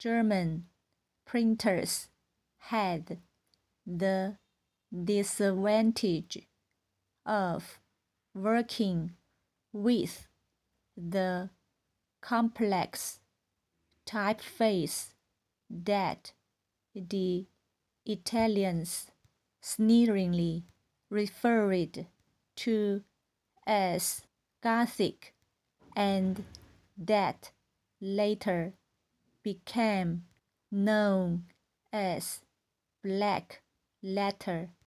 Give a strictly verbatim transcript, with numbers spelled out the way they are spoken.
German printers had the disadvantage of working with the complex typeface that the Italians sneeringly referred to as Gothic, and that later became known as black letter.